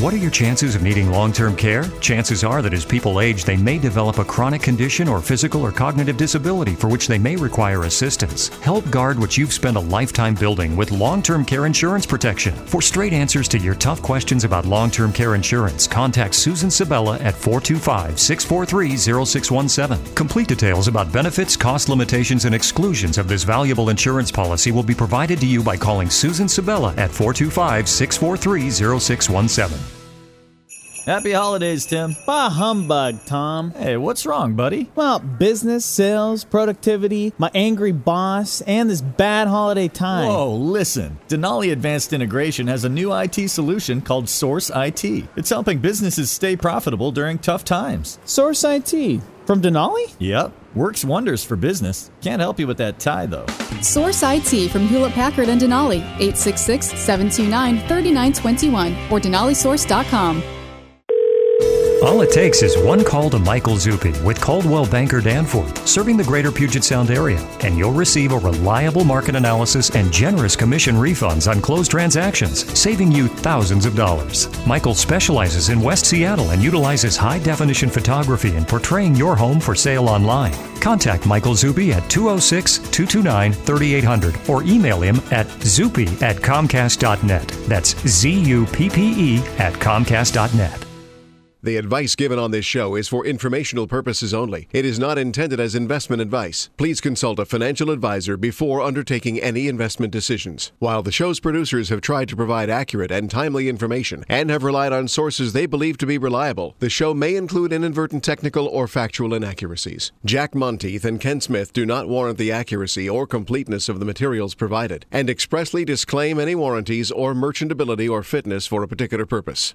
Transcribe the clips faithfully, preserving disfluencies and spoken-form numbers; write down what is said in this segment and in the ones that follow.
What are your chances of needing long-term care? Chances are that as people age, they may develop a chronic condition or physical or cognitive disability for which they may require assistance. Help guard what you've spent a lifetime building with long-term care insurance protection. For straight answers to your tough questions about long-term care insurance, contact Susan Sabella at four two five, six four three, zero six one seven. Complete details about benefits, cost limitations, and exclusions of this valuable insurance policy will be provided to you by calling Susan Sabella at four two five, six four three, zero six one seven. Happy holidays, Tim. Bah humbug, Tom. Hey, what's wrong, buddy? Well, business, sales, productivity, my angry boss, and this bad holiday time. Whoa, listen. Denali Advanced Integration has a new I T solution called Source I T. It's helping businesses stay profitable during tough times. Source I T? From Denali? Yep. Works wonders for business. Can't help you with that tie, though. Source I T from Hewlett-Packard and Denali, eight six six, seven two nine, three nine two one or denali source dot com. All it takes is one call to Michael Zuppi with Coldwell Banker Danforth, serving the greater Puget Sound area, and you'll receive a reliable market analysis and generous commission refunds on closed transactions, saving you thousands of dollars. Michael specializes in West Seattle and utilizes high-definition photography in portraying your home for sale online. Contact Michael Zuppi at two oh six, two two nine, three eight hundred or email him at zuppi at comcast dot net. That's Z U P P E at comcast dot net. The advice given on this show is for informational purposes only. It is not intended as investment advice. Please consult a financial advisor before undertaking any investment decisions. While the show's producers have tried to provide accurate and timely information and have relied on sources they believe to be reliable, the show may include inadvertent technical or factual inaccuracies. Jack Monteith and Ken Smith do not warrant the accuracy or completeness of the materials provided and expressly disclaim any warranties or merchantability or fitness for a particular purpose.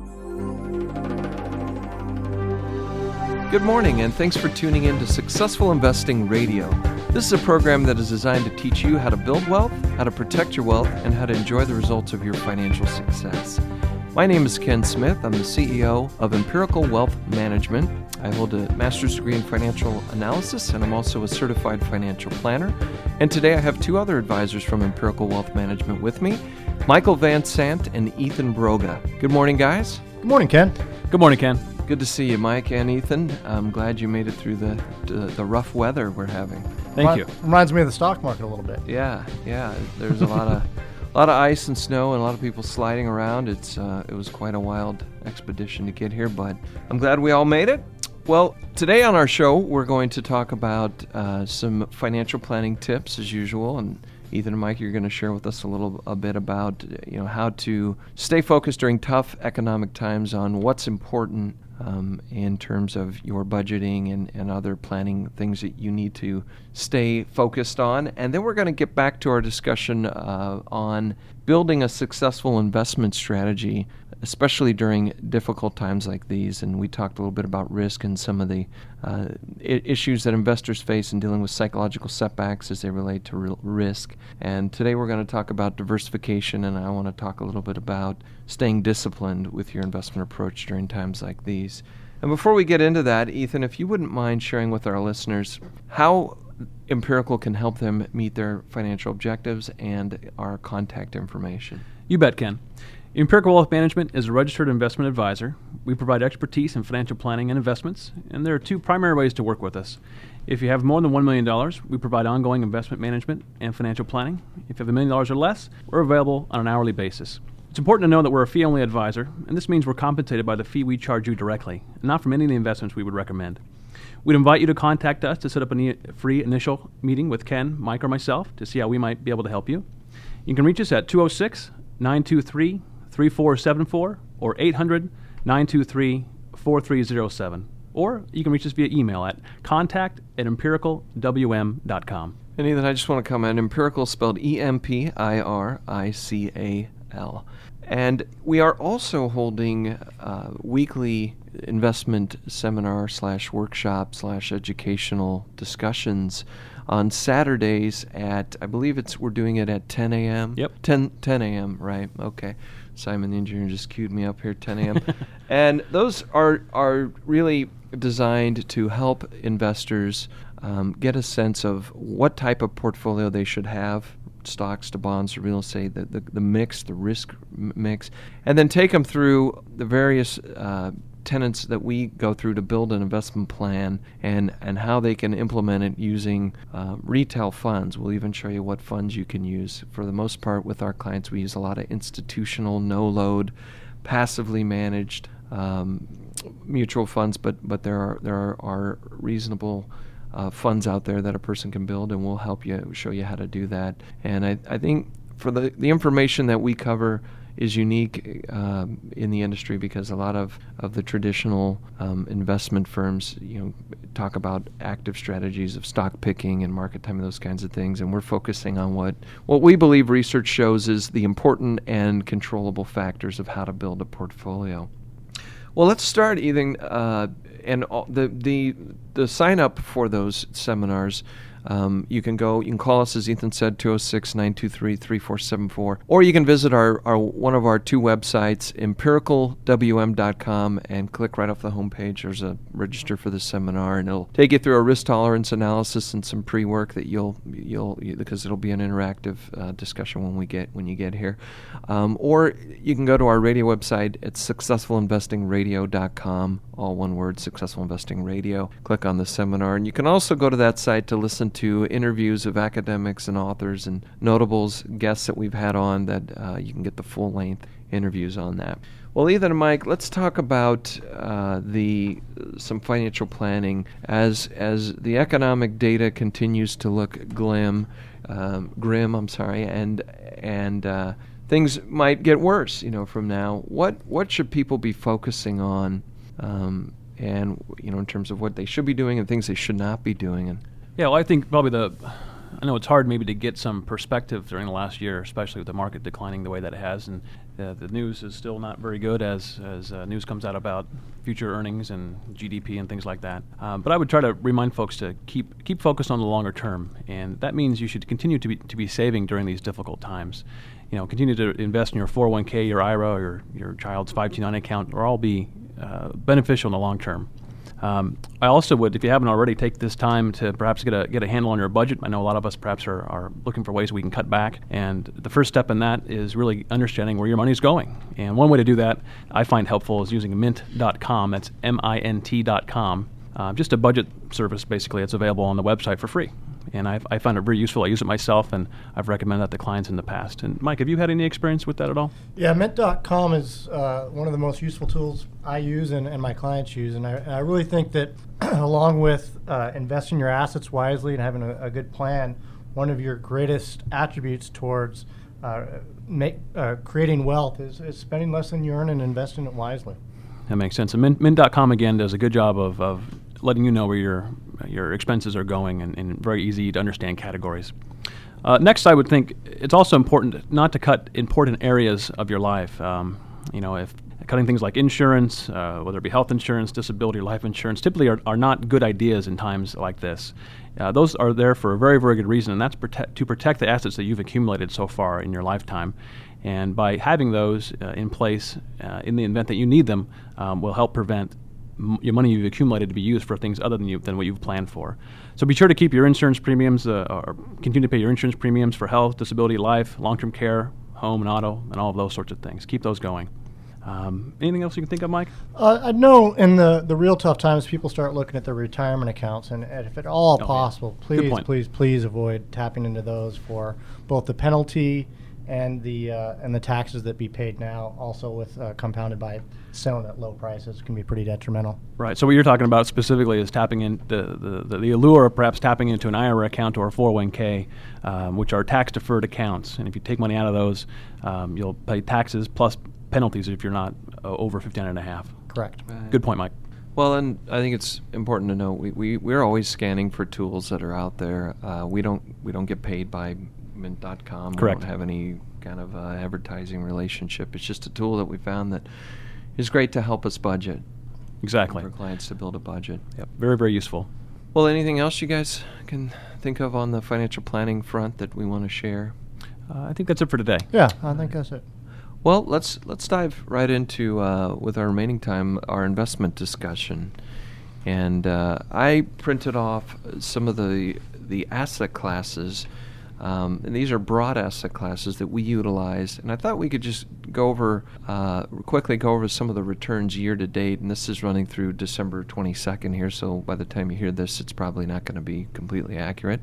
Good morning, and thanks for tuning in to Successful Investing Radio. This is a program that is designed to teach you how to build wealth, how to protect your wealth, and how to enjoy the results of your financial success. My name is Ken Smith. I'm the C E O of Empirical Wealth Management. I hold a master's degree in financial analysis, and I'm also a certified financial planner. And today I have two other advisors from Empirical Wealth Management with me, Michael Van Sant and Ethan Broga. Good morning, guys. Good morning, Ken. Good morning, Ken. Good to see you, Mike and Ethan. I'm glad you made it through the the, the rough weather we're having. Thank Remi- you. Reminds me of the stock market a little bit. Yeah, yeah. There's a lot of a lot of ice and snow and a lot of people sliding around. It's uh, it was quite a wild expedition to get here, but I'm glad we all made it. Well, today on our show, we're going to talk about uh, some financial planning tips, as usual, and Ethan and Mike, you're going to share with us a little a bit about you know how to stay focused during tough economic times on what's important um, in terms of your budgeting and, and other planning things that you need to stay focused on. And then we're going to get back to our discussion uh, on building a successful investment strategy, especially during difficult times like these. And we talked a little bit about risk and some of the uh, I- issues that investors face in dealing with psychological setbacks as they relate to real risk. And today we're going to talk about diversification, and I want to talk a little bit about staying disciplined with your investment approach during times like these. And before we get into that, Ethan, if you wouldn't mind sharing with our listeners how Empirical can help them meet their financial objectives and our contact information. You bet, Ken. Empirical Wealth Management is a registered investment advisor. We provide expertise in financial planning and investments, and there are two primary ways to work with us. If you have more than one million dollars, we provide ongoing investment management and financial planning. If you have a million dollars or less, we're available on an hourly basis. It's important to know that we're a fee-only advisor, and this means we're compensated by the fee we charge you directly, and not from any of the investments we would recommend. We'd invite you to contact us to set up a ne- free initial meeting with Ken, Mike, or myself to see how we might be able to help you. You can reach us at two oh six, nine two three, three four seven four or eight hundred, nine two three, four three oh seven. Or you can reach us via email at contact at empirical w m dot com. And Ethan, I just want to comment, Empirical spelled E M P I R I C A L. And we are also holding uh, weekly investment seminar slash workshop slash educational discussions on Saturdays at, I believe it's we're doing it at ten a.m. Yep. ten, ten a.m., right? Okay. Simon the engineer just queued me up here, ten a.m. And those are are really designed to help investors um, get a sense of what type of portfolio they should have stocks to bonds to real estate, the, the, the mix, the risk m- mix, and then take them through the various uh, tenets that we go through to build an investment plan and, and how they can implement it using uh, retail funds. We'll even show you what funds you can use. For the most part, with our clients, we use a lot of institutional, no-load, passively managed um, mutual funds, but but there are there are, are reasonable uh, funds out there that a person can build, and we'll help you, show you how to do that. And I, I think for the, the information that we cover is unique um, in the industry, because a lot of, of the traditional um, investment firms, you know, talk about active strategies of stock picking and market timing, those kinds of things, and we're focusing on what, what we believe research shows is the important and controllable factors of how to build a portfolio. Well, let's start, Ethan, uh, and all, the the the sign up for those seminars. Um, you can go, you can call us, as Ethan said, two oh six, nine two three, three four seven four, or you can visit our, our one of our two websites, empirical w m dot com, and click right off the homepage. There's a register for the seminar, and it'll take you through a risk tolerance analysis and some pre-work that you'll you'll because it'll be an interactive uh, discussion when we get when you get here. Um, or you can go to our radio website at successful investing radio dot com, all one word, Successful Investing Radio. Click on the seminar, and you can also go to that site to listen to interviews of academics and authors and notables, guests that we've had on, that uh, you can get the full-length interviews on that. Well, Ethan and Mike, let's talk about uh, the some financial planning as as the economic data continues to look glim, um, grim. I'm sorry, and and uh, things might get worse. You know, from now, what what should people be focusing on, um, and you know, in terms of what they should be doing and things they should not be doing? And Yeah, well, I think probably the, I know it's hard maybe to get some perspective during the last year, especially with the market declining the way that it has, and uh, the news is still not very good as as uh, news comes out about future earnings and G D P and things like that. Um, but I would try to remind folks to keep keep focused on the longer term, and that means you should continue to be to be saving during these difficult times. You know, continue to invest in your four oh one k, your I R A, or your your child's five two nine account, or all be uh, beneficial in the long term. Um, I also would, if you haven't already, take this time to perhaps get a get a handle on your budget. I know a lot of us perhaps are, are looking for ways we can cut back, and the first step in that is really understanding where your money's going. And one way to do that I find helpful is using mint dot com. That's M I N T dot com. Uh, just a budget service, basically. It's available on the website for free. And I've, I find it very useful. I use it myself, and I've recommended that to clients in the past. And Mike, have you had any experience with that at all? Yeah, mint dot com is uh, one of the most useful tools I use and, and my clients use. And I, and I really think that along with uh, investing your assets wisely and having a, a good plan, one of your greatest attributes towards uh, make, uh, creating wealth is, is spending less than you earn and investing it wisely. That makes sense. And mint dot com, again, does a good job of, of letting you know where your your expenses are going, and, and very easy to understand categories. Uh, next, I would think it's also important not to cut important areas of your life. Um, you know, if cutting things like insurance, uh, whether it be health insurance, disability, or life insurance, typically are, are not good ideas in times like this. Uh, those are there for a very, very good reason, and that's protect, to protect the assets that you've accumulated so far in your lifetime. And by having those uh, in place uh, in the event that you need them, um, will help prevent m- your money you've accumulated to be used for things other than you than what you've planned for. So be sure to keep your insurance premiums, uh, or continue to pay your insurance premiums for health, disability, life, long-term care, home and auto, and all of those sorts of things. Keep those going. Um, anything else you can think of, Mike? Uh, I know in the, the real tough times, people start looking at their retirement accounts, and, and if at all Oh, possible, yeah. Good please, point. please, please avoid tapping into those for both the penalty and the uh, and the taxes that be paid now, also with uh, compounded by selling at low prices, can be pretty detrimental. Right. So what you're talking about specifically is tapping in the, the, the, the allure of perhaps tapping into an I R A account or a four oh one k, um, which are tax-deferred accounts. And if you take money out of those, um, you'll pay taxes plus penalties if you're not uh, over fifty-nine and a half. Correct. Right. Good point, Mike. Well, and I think it's important to know we, we we're always scanning for tools that are out there. Uh, we don't we don't get paid by mint dot com. Correct. We don't have any kind of uh, advertising relationship. It's just a tool that we found that is great to help us budget. Exactly. For clients to build a budget. Yep. Very, very useful. Well, anything else you guys can think of on the financial planning front that we want to share? Uh, I think that's it for today. Yeah, I think that's it. Well, let's let's dive right into, uh, with our remaining time, our investment discussion. And uh, I printed off some of the the asset classes Um, and these are broad asset classes that we utilize. And I thought we could just go over, uh, quickly go over some of the returns year to date. And this is running through December twenty-second here, so by the time you hear this, it's probably not going to be completely accurate.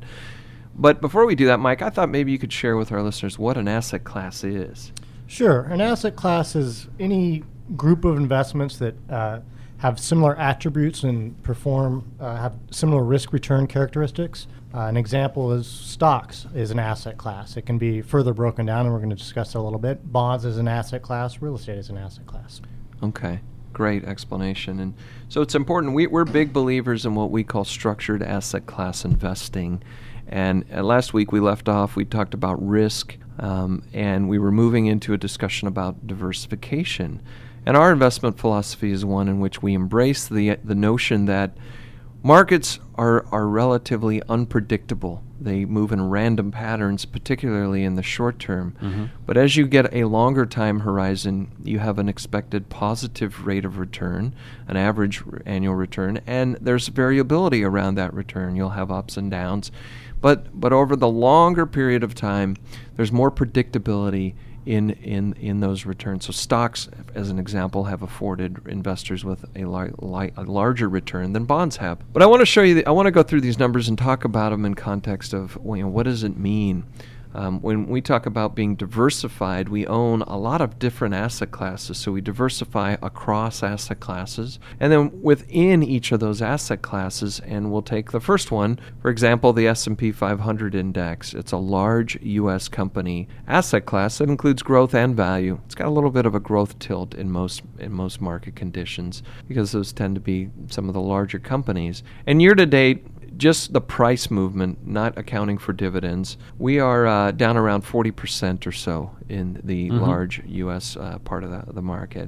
But before we do that, Mike, I thought maybe you could share with our listeners what an asset class is. Sure. An asset class is any group of investments that uh, have similar attributes and perform, uh, have similar risk-return characteristics. Uh, an example is stocks is an asset class. It can be further broken down, and we're going to discuss that a little bit. Bonds is an asset class. Real estate is an asset class. Okay. Great explanation. And so it's important. We, we're big believers in what we call structured asset class investing. And uh, last week we left off, we talked about risk, um, and we were moving into a discussion about diversification. And our investment philosophy is one in which we embrace the the notion that markets are, are relatively unpredictable. They move in random patterns, particularly in the short term. Mm-hmm. But as you get a longer time horizon, you have an expected positive rate of return, an average r- annual return, and there's variability around that return. You'll have ups and downs. But but over the longer period of time, there's more predictability in in in those returns. So stocks, as an example, have afforded investors with a, lar- li- a larger return than bonds have. But I want to show you, the, I want to go through these numbers and talk about them in context of, you know, what does it mean? Um, when we talk about being diversified, we own a lot of different asset classes. So we diversify across asset classes. And then within each of those asset classes, and we'll take the first one, for example, the S and P five hundred index. It's a large U S company asset class that includes growth and value. It's got a little bit of a growth tilt in most in most market conditions because those tend to be some of the larger companies. And year to date, just the price movement, not accounting for dividends, we are uh, down around forty percent or so in the mm-hmm. large U S uh, part of the, the market.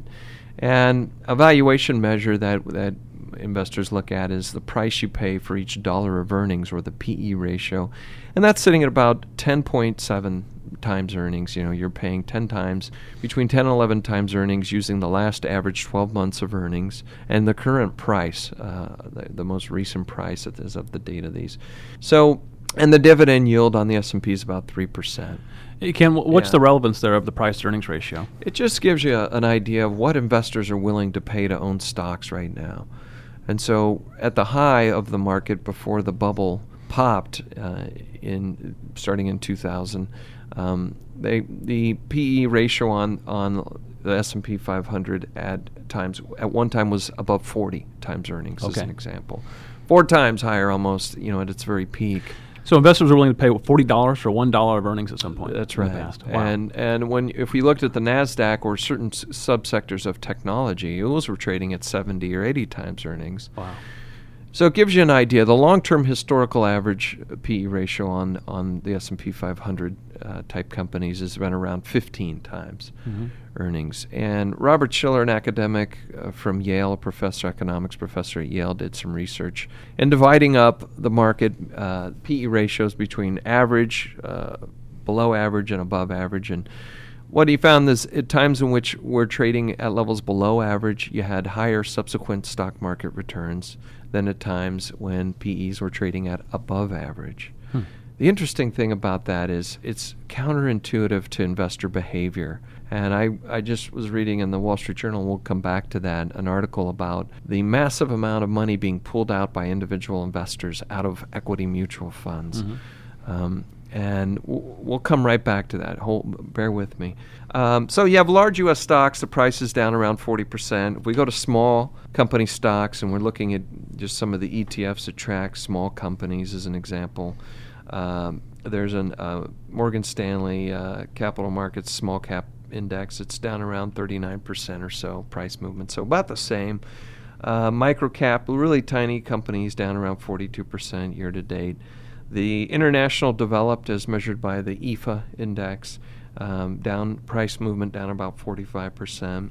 And a valuation measure that, that investors look at is the price you pay for each dollar of earnings, or the P E ratio. And that's sitting at about ten point seven times earnings. You know, you're paying ten times, between ten and eleven times earnings using the last average twelve months of earnings and the current price, uh, the, the most recent price as of the date of these. So, and the dividend yield on the S and P is about three percent. Hey, Ken, what's yeah. the relevance there of the price-to-earnings ratio? It just gives you a, an idea of what investors are willing to pay to own stocks right now. And so at the high of the market before the bubble popped uh, in starting in two thousand, Um, they, the P E ratio on, on the S and P five hundred at times at one time was above forty times earnings, okay. as an example. Four times higher almost, you know, at its very peak. So investors are willing to pay forty dollars for one dollar of earnings at some point. That's in right. the past. Wow. And and when if we looked at the NASDAQ or certain s- subsectors of technology, those were trading at seventy or eighty times earnings. Wow. So it gives you an idea. The long-term historical average P E ratio on, on the S and P five hundred uh, type companies has been around fifteen times mm-hmm. earnings. And Robert Schiller, an academic uh, from Yale, a professor, economics professor at Yale, did some research in dividing up the market uh, P E ratios between average, uh, below average, and above average. And what he found is at times in which we're trading at levels below average, you had higher subsequent stock market returns than at times when P Es were trading at above average. Hmm. The interesting thing about that is it's counterintuitive to investor behavior. And I, I just was reading in the Wall Street Journal, we'll come back to that, an article about the massive amount of money being pulled out by individual investors out of equity mutual funds. Mm-hmm. Um, And we'll come right back to that. Hold, bear with me. Um, so you have large U S stocks. The price is down around forty percent. If we go to small company stocks, and we're looking at just some of the E T Fs that track small companies as an example, um, there's a uh, Morgan Stanley uh, Capital Markets Small Cap Index. It's down around thirty-nine percent or so price movement, so about the same. Uh, micro cap, really tiny companies, down around forty-two percent year to date. The international developed, as measured by the I F A index, um, down price movement down about forty-five percent.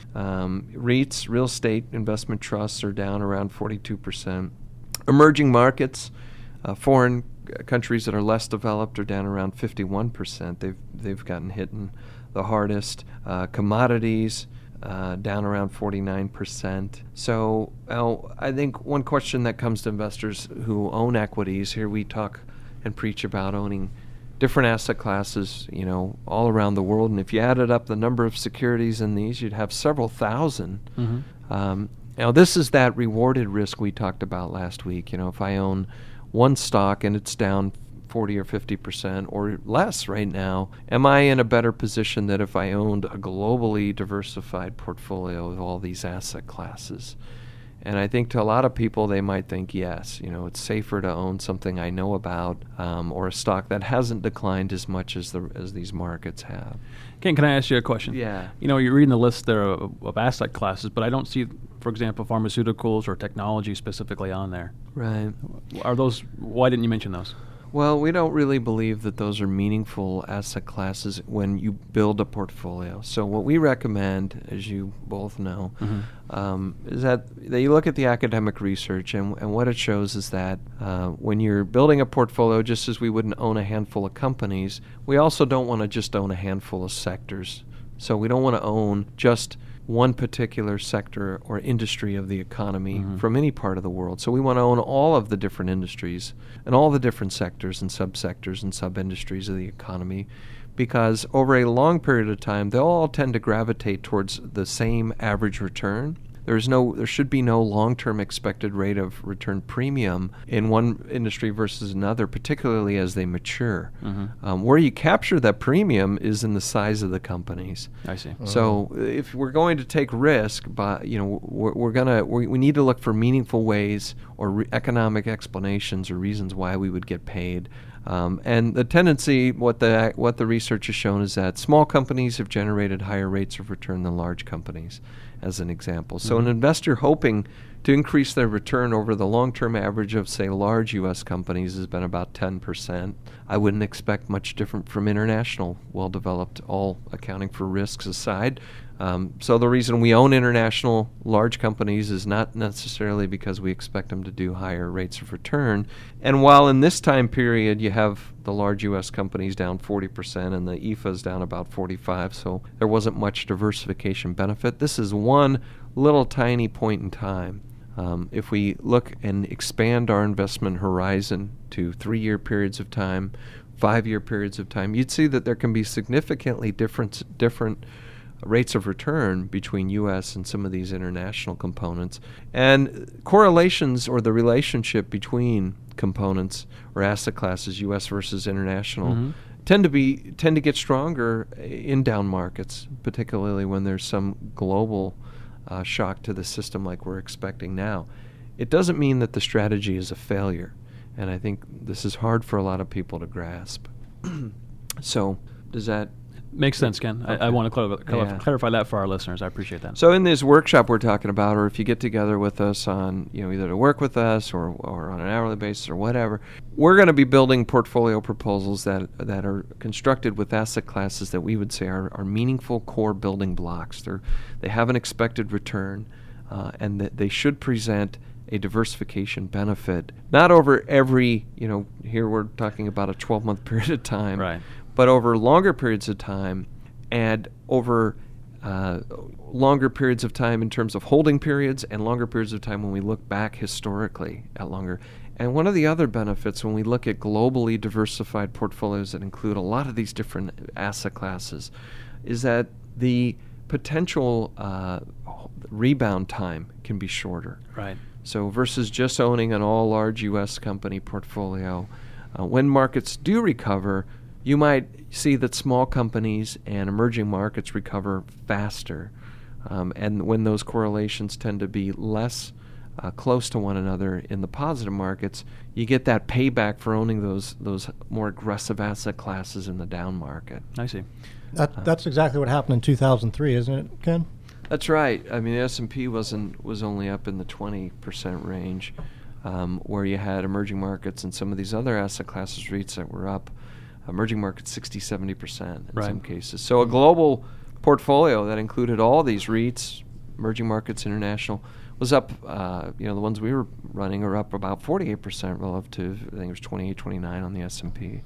Um, REITs, real estate investment trusts, are down around forty-two percent. Emerging markets, uh, foreign countries that are less developed, are down around fifty-one percent. They've they've gotten hit in the hardest. Uh, commodities, Uh, down around forty-nine percent. So uh, I think one question that comes to investors who own equities, here we talk and preach about owning different asset classes, you know, all around the world. And if you added up the number of securities in these, you'd have several thousand. Mm-hmm. Um, now, this is that rewarded risk we talked about last week. You know, if I own one stock and it's down forty or fifty percent or less right now, am I in a better position than if I owned a globally diversified portfolio of all these asset classes? And I think to a lot of people, they might think, yes, you know, it's safer to own something I know about, um, or a stock that hasn't declined as much as the as these markets have. Ken, can I ask you a question? Yeah. You know, you're reading the list there of, of asset classes, but I don't see, for example, pharmaceuticals or technology specifically on there. Right. Are those? Why didn't you mention those? Well, we don't really believe that those are meaningful asset classes when you build a portfolio. So what we recommend, as you both know, mm-hmm. um, is that, that you look at the academic research, and, and what it shows is that uh, when you're building a portfolio, just as we wouldn't own a handful of companies, we also don't want to just own a handful of sectors. So we don't want to own just one particular sector or industry of the economy mm-hmm. from any part of the world. So we want to own all of the different industries and all the different sectors and subsectors and sub-industries of the economy, because over a long period of time, they'll all tend to gravitate towards the same average return. There's no, there should be no long-term expected rate of return premium in one industry versus another, particularly as they mature. Mm-hmm. Um, where you capture that premium is in the size of the companies. I see. Uh-huh. So if we're going to take risk, by, you know, we're, we're gonna we, we need to look for meaningful ways or re- economic explanations or reasons why we would get paid. Um, and the tendency, what the what the research has shown, is that small companies have generated higher rates of return than large companies, as an example. So mm-hmm. an investor hoping to increase their return over the long-term average of, say, large U S companies has been about ten percent. I wouldn't expect much different from international, well-developed, all accounting for risks aside. Um, so the reason we own international large companies is not necessarily because we expect them to do higher rates of return. And while in this time period you have the large U S companies down forty percent and the I F As down about forty-five, so there wasn't much diversification benefit. This is one little tiny point in time. Um, if we look and expand our investment horizon to three-year periods of time, five-year periods of time, you'd see that there can be significantly different different rates of return between U S and some of these international components. And correlations, or the relationship between components or asset classes, U S versus international, mm-hmm. tend to be tend to get stronger in down markets, particularly when there's some global uh, shock to the system like we're expecting now. It doesn't mean that the strategy is a failure, and I think this is hard for a lot of people to grasp. So does that makes sense, Ken? Okay. I, I want to clar- clar- yeah. clarify that for our listeners. I appreciate that. So in this workshop we're talking about, or if you get together with us on, you know, either to work with us or, or on an hourly basis or whatever, we're going to be building portfolio proposals that that are constructed with asset classes that we would say are, are meaningful core building blocks. They're, they have an expected return, uh, and that they should present a diversification benefit, not over every, you know, here we're talking about a twelve-month period of time, right, but over longer periods of time, and over uh, longer periods of time in terms of holding periods, and longer periods of time when we look back historically at longer. And one of the other benefits when we look at globally diversified portfolios that include a lot of these different asset classes is that the potential uh, rebound time can be shorter. Right. So versus just owning an all large U S company portfolio, uh, when markets do recover, you might see that small companies and emerging markets recover faster. Um, and when those correlations tend to be less uh, close to one another in the positive markets, you get that payback for owning those those more aggressive asset classes in the down market. I see. That, that's exactly what happened in two thousand three, isn't it, Ken? That's right. I mean, the S and P wasn't was only up in the twenty percent range, um, where you had emerging markets and some of these other asset classes, REITs, that were up. Emerging markets sixty, seventy percent in right. some cases. So a global portfolio that included all these REITs, emerging markets, international, was up, uh, you know, the ones we were running are up about forty-eight percent relative to, I think it was twenty-eight, twenty-nine on the S and P.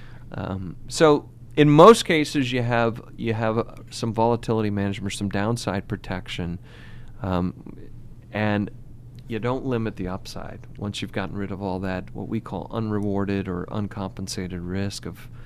Um, so in most cases, you have you have uh, some volatility management, some downside protection, um, and you don't limit the upside once you've gotten rid of all that, what we call unrewarded or uncompensated risk of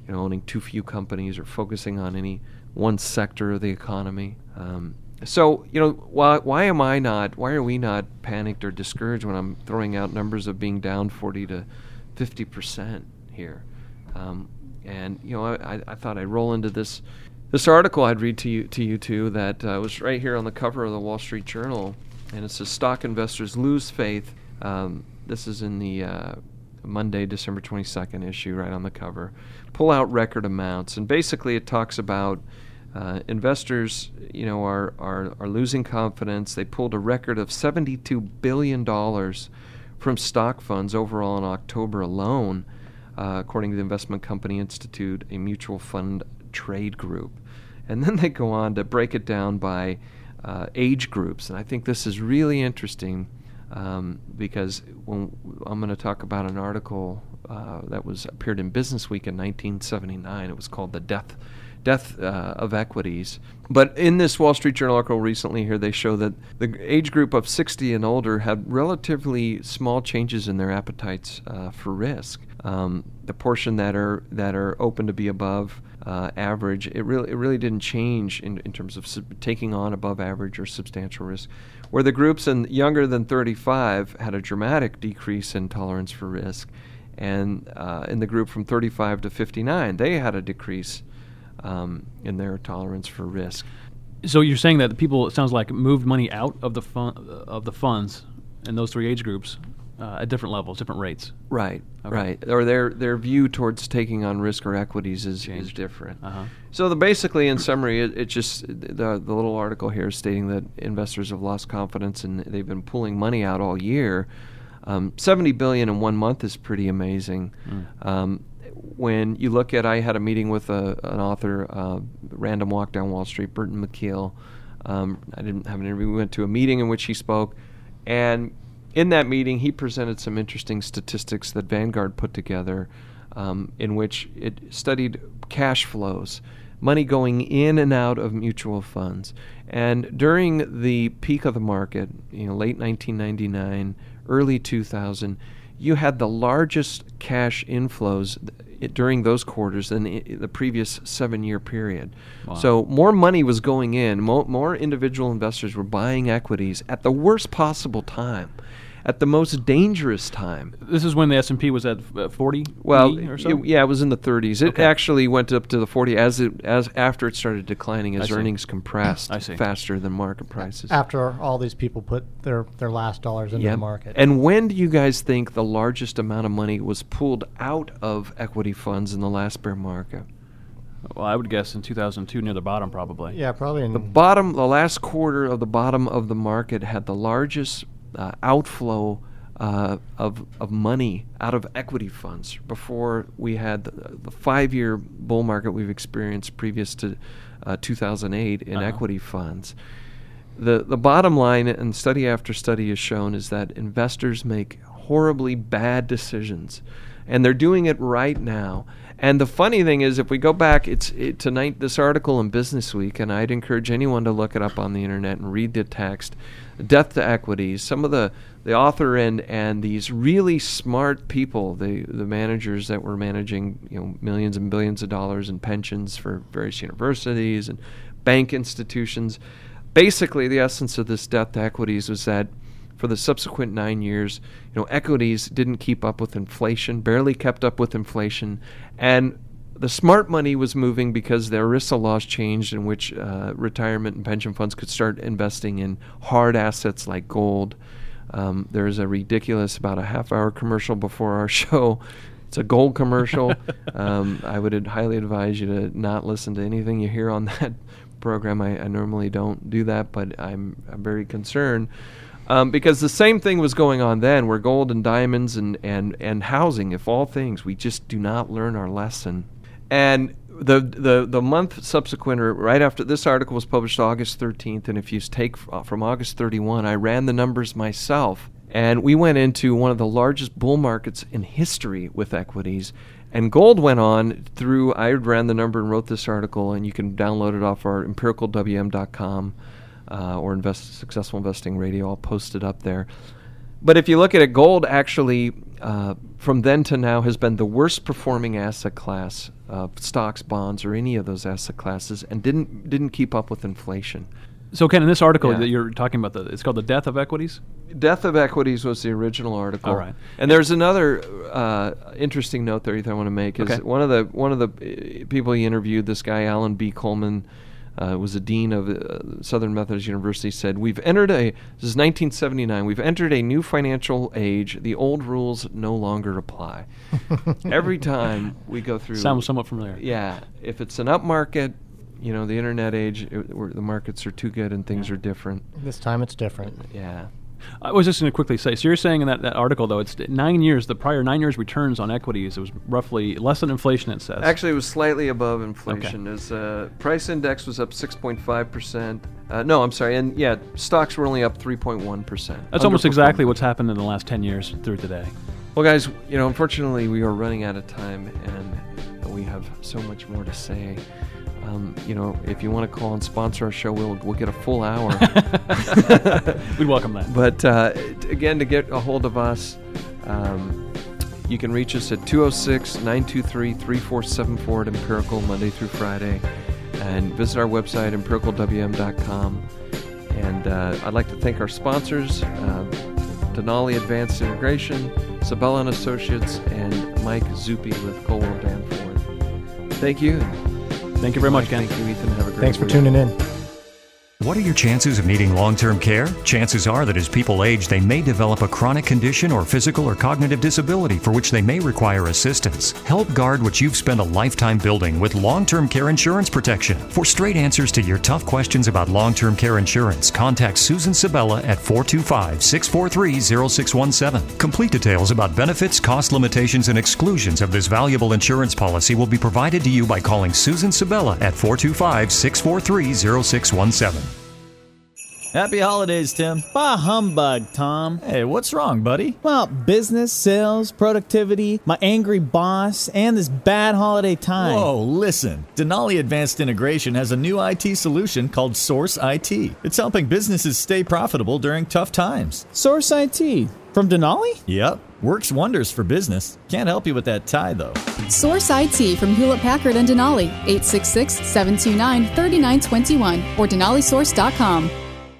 you know, owning too few companies or focusing on any one sector of the economy. Um, so, you know, why why am I not, why are we not panicked or discouraged when I'm throwing out numbers of being down forty to fifty percent here? Um, and, you know, I, I thought I'd roll into this this article I'd read to you, to you two that uh, was right here on the cover of the Wall Street Journal, and it says, Stock Investors Lose Faith. Um, this is in the uh, Monday, December twenty-second issue, right on the cover. Pull out record amounts. And basically it talks about uh, investors, you know, are, are, are losing confidence. They pulled a record of seventy-two billion dollars from stock funds overall in October alone, uh, according to the Investment Company Institute, a mutual fund trade group. And then they go on to break it down by uh, age groups. And I think this is really interesting um, because when I'm going to talk about an article uh, that was appeared in Business Week in nineteen seventy-nine. It was called The Death Death uh, of Equities. But in this Wall Street Journal article recently here, they show that the age group of sixty and older had relatively small changes in their appetites uh, for risk. Um, the portion that are that are open to be above uh, average, it really it really didn't change in, in terms of sub- taking on above average or substantial risk. Where the groups in younger than thirty-five had a dramatic decrease in tolerance for risk, and uh, in the group from thirty-five to fifty-nine, they had a decrease Um, in their tolerance for risk. So you're saying that the people, it sounds like, moved money out of the fun, of the funds in those three age groups uh, at different levels, different rates. Right, Okay. right. Or their their view towards taking on risk or equities is, is Changed. different. Uh-huh. So the, basically, in summary, it, it just the the little article here is stating that investors have lost confidence and they've been pulling money out all year. Um, seventy billion dollars in one month is pretty amazing. Mm. Um, When you look at, I had a meeting with a, an author, uh, Random Walk Down Wall Street, Burton McKeel. Um, I didn't have an interview. We went to a meeting in which he spoke, and in that meeting, he presented some interesting statistics that Vanguard put together, um, in which it studied cash flows, money going in and out of mutual funds. And during the peak of the market, you know, late nineteen ninety-nine, early two thousand, you had the largest cash inflows th- during those quarters than I- the previous seven-year period. Wow. So more money was going in. Mo- more individual investors were buying equities at the worst possible time, at the most dangerous time. This is when the S and P was at uh, forty Well, or so? it- yeah, it was in the thirties. It Okay. actually went up to the forty as it as after it started declining I as see. earnings compressed I see. faster than market prices. After all these people put their, their last dollars into Yep. the market. And when do you guys think the largest amount of money was pulled out of equity funds in the last bear market? Well, I would guess in two thousand two, near the bottom, probably. yeah, probably in The bottom, the last quarter of the bottom of the market had the largest uh, outflow uh, of of money out of equity funds before we had the, the five-year bull market we've experienced previous to uh, two thousand eight in Uh-huh. equity funds. The the bottom line, and study after study has shown, is that investors make horribly bad decisions, and they're doing it right now. And the funny thing is, if we go back, it's it, tonight this article in Business Week, and I'd encourage anyone to look it up on the internet and read the text. Death to Equities. Some of the, the author and and these really smart people, the the managers that were managing you know millions and billions of dollars in pensions for various universities and bank institutions. Basically, the essence of this death to equities was that for the subsequent nine years, you know, equities didn't keep up with inflation, barely kept up with inflation, and the smart money was moving because the ERISA laws changed in which uh, retirement and pension funds could start investing in hard assets like gold. Um, there's a ridiculous, about a half-hour commercial before our show. It's a gold commercial. um, I would ad- highly advise you to not listen to anything you hear on that program. I, I normally don't do that, but I'm, I'm very concerned. Um, because the same thing was going on then, where gold and diamonds and, and, and housing, if all things, we just do not learn our lesson. And the the the month subsequent, or right after this article was published, August thirteenth, and if you take f- from August thirty-first, I ran the numbers myself, and we went into one of the largest bull markets in history with equities. And gold went on through, I ran the number and wrote this article, and you can download it off our empirical w m dot com uh, or invest, Successful Investing Radio. I'll post it up there. But if you look at it, gold actually uh, from then to now has been the worst performing asset class of stocks, bonds, or any of those asset classes, and didn't didn't keep up with inflation. So, Ken, in this article Yeah. that you're talking about, the, it's called The Death of Equities? Death of Equities was the original article. All right. And there's another uh, interesting note there, Ethan, I want to make. Is Okay. one of the one of the uh, people he interviewed, this guy Alan B. Coleman, uh, was a dean of uh, Southern Methodist University, said, "We've entered a this is nineteen seventy-nine. We've entered a new financial age. The old rules no longer apply." Every time we go through, Sounds somewhat familiar. yeah, if it's an up market, you know, the internet age, it, where the markets are too good and things are different. This time it's different. Yeah. I was just going to quickly say, so you're saying in that, that article, though, it's nine years, the prior nine years returns on equities, it was roughly less than inflation, it says. Actually, it was slightly above inflation. As uh, price index was up six point five percent. Uh, no, I'm sorry. And yeah, stocks were only up three point one percent. That's almost exactly what's happened in the last ten years through today. Well, guys, you know, unfortunately, we are running out of time, and we have so much more to say. Um, you know, if you want to call and sponsor our show, we'll we'll get a full hour. We'd welcome that. But uh, t- again, to get a hold of us, um, you can reach us at two oh six, nine two three, three four seven four at Empirical, Monday through Friday. And visit our website, empirical w m dot com. And uh, I'd like to thank our sponsors, uh, Denali Advanced Integration, Sabella and Associates, and Mike Zuppi with Coldwell Danforth. Thank you. Thank you very much, Ken. Thank you, Ethan. Have a great Thanks for week. tuning in. What are your chances of needing long-term care? Chances are that as people age, they may develop a chronic condition or physical or cognitive disability for which they may require assistance. Help guard what you've spent a lifetime building with long-term care insurance protection. For straight answers to your tough questions about long-term care insurance, contact Susan Sabella at four two five, six four three, zero six one seven. Complete details about benefits, cost limitations, and exclusions of this valuable insurance policy will be provided to you by calling Susan Sabella at four two five, six four three, zero six one seven. Happy holidays, Tim. Bah humbug, Tom. Hey, what's wrong, buddy? Well, business, sales, productivity, my angry boss, and this bad holiday time. Whoa, listen. Denali Advanced Integration has a new I T solution called Source I T. It's helping businesses stay profitable during tough times. Source I T. From Denali? Yep. Works wonders for business. Can't help you with that tie, though. Source I T from Hewlett Packard and Denali, eight six six, seven two nine, three nine two one or denali source dot com.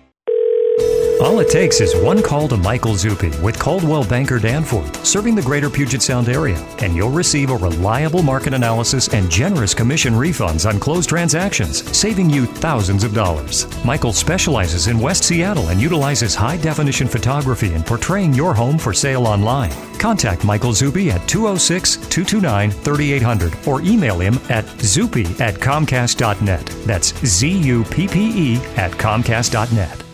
All it takes is one call to Michael Zuppi with Coldwell Banker Danforth, serving the greater Puget Sound area, and you'll receive a reliable market analysis and generous commission refunds on closed transactions, saving you thousands of dollars. Michael specializes in West Seattle and utilizes high-definition photography in portraying your home for sale online. Contact Michael Zuppi at two oh six, two two nine, three eight hundred or email him at zuppi at comcast dot net. That's Z U P P E at comcast dot net.